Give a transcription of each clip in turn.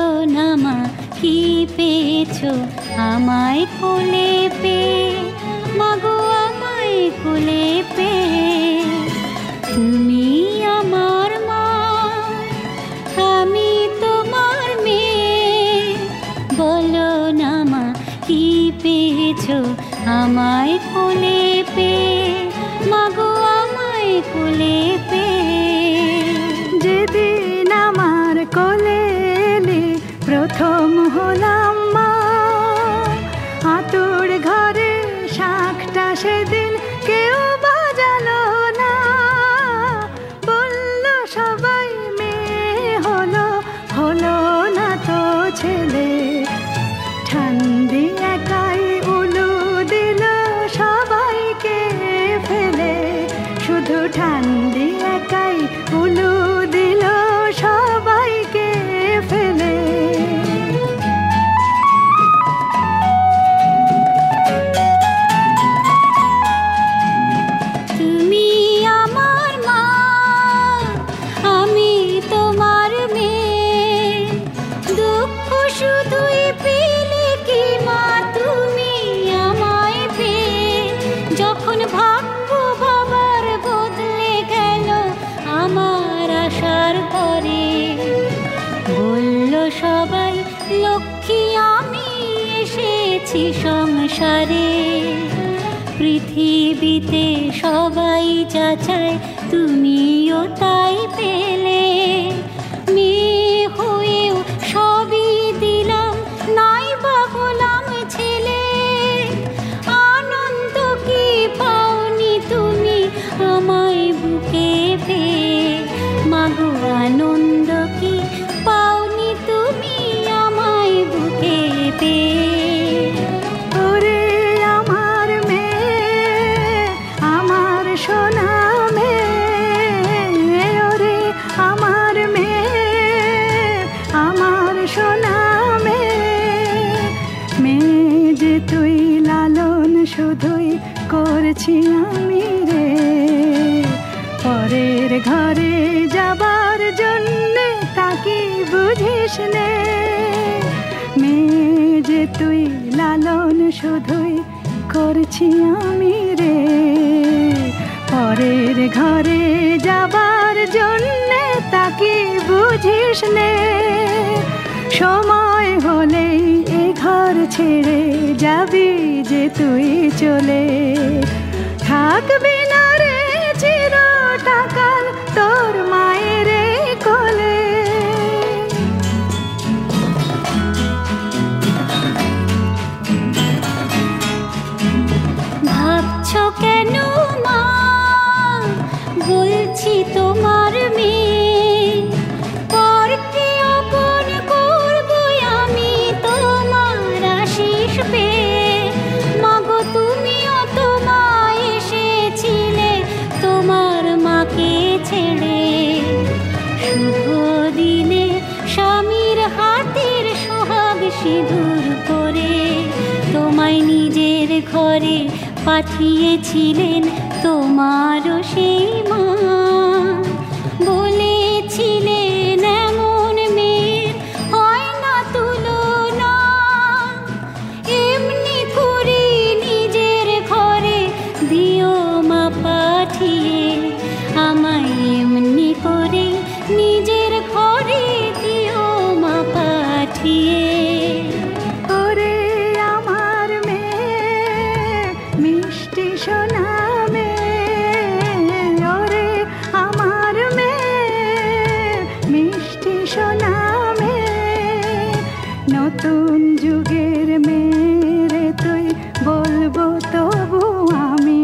না মা কি পেয়েছো আমায় কোলে পেয়ে, মাগো আমায় কোলে পেয়ে। তুমি আমার মা, আমি তোমার মেয়ে, বলো না মা কি পেয়েছো আমায় কোলে পেয়ে, মাগো আমায় কোলে পেয়ে। যেদিন আমার কোলে এলে প্রথম হলাম মা, আতুর ঘরে শাঁখটা সেদিন কেউ বাজালো না। বলল সবাই মেয়ে হলো, হলো না তো ছেলে। ঠান্ডি একাই উলু দিল সবাইকে ফেলে, শুধু ঠান্ডি একাই উলু দিল সবাইকে ফেলে। তুমি আমার মা, আমি তোমার মেয়ে, দুঃখ শুধুই পেলে কি মা তুমি আমায় পেয়ে। যখন ভাগ্য বাবার বদলে গেল আমার আশার পরে, বলল সবাই লক্ষ্মী আমি এসেছি সংসারে। পৃথিবীতে সবাই যা চায় তুমিও তাই পেলে, মেয়ে হয়েও সবই দিলাম নাই বা হলাম ছেলে। আনন্দ কি পাওনি তুমি আমায় বুকে পেয়ে, মাগো আনন্দ কি পাওনি তুমি আমায় বুকে পেয়ে। ওরে আমার মেয়ে, আমার সোনা মেয়ে, ওরে আমার মেয়ে, আমার সোনা মেয়ে। মেয়ে যে তুই লালন শুধুই করছি আমি রে, পরের ঘরে যাবার জন্যে তাকি বুঝিস নে। মেয়ে যে তুই লালন শুধুই করছি আমি রে, পরের ঘরে যাবার জন্যে তাকি বুঝিস নে। সময় হলেই এ ঘর ছেড়ে যাবি যে তুই চলে, থাকবি না রে চিরটাকাল তোর মায়ের কোলে। ভাবছো কেন মা বলছি তোমার মেয়ে, পরকে আপন করবো আমি তোমার আশিস পেয়ে। মাগো তুমিও তো মা এসেছিলে তোমার মাকে ছেড়ে, শুভ দিনে স্বামীর হাতের সোহাগ সিঁদুর করে তোমায় নিজের ঘরে পাঠিয়েছিলেন তোমারও সেই মা। বলেছিলেন এমন মেয়ের হয় না তুলনা, এমনি করে নিজের ঘরে দিও মা পাঠিয়ে, আমায় এমনি করে নিজের ঘরে দিও মা পাঠিয়ে। ওরে আমার মেয়ে, মিষ্টি সোনা মেয়ে, ওরে আমার মেয়ে, মিষ্টি সোনা মেয়ে। নতুন যুগের মেয়ে তুই বলবো তবু আমি,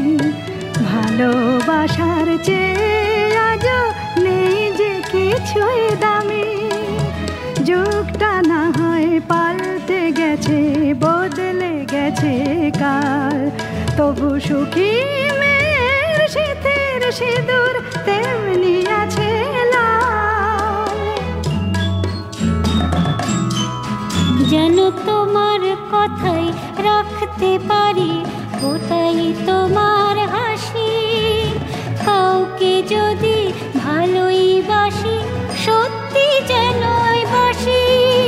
ভালোবাসার চেয়ে আজ নেই যে কিছুই দামি। যুগটা না হয় পাল্টে গেছে, বদলে গেছে কাল, তবু সুখী মেয়ের শীতের সিঁদুর তেমনি আছে লাল। যেন তোমার কথাই রাখতে পারি, ওটাই তোমার হাসি। কাউকে যদি ভালোই বাসি, সত্যি যেনই বাসি।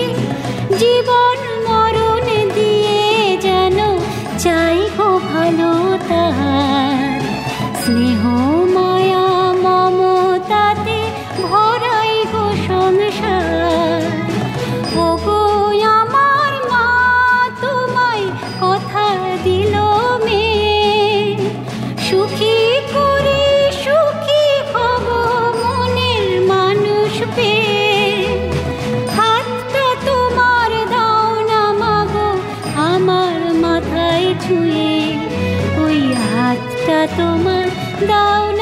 তোমার দাও